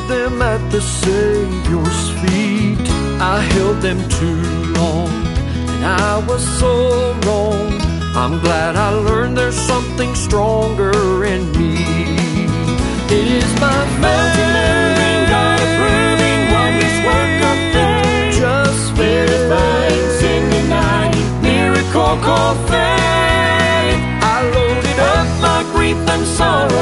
them at the Savior's feet. I held them too long, and I was so wrong. I'm glad I learned there's something stronger in me. It is my faith, God approving, wondrous work of faith, just verifying, sin denying, miracle called faith. I loaded up my grief and sorrow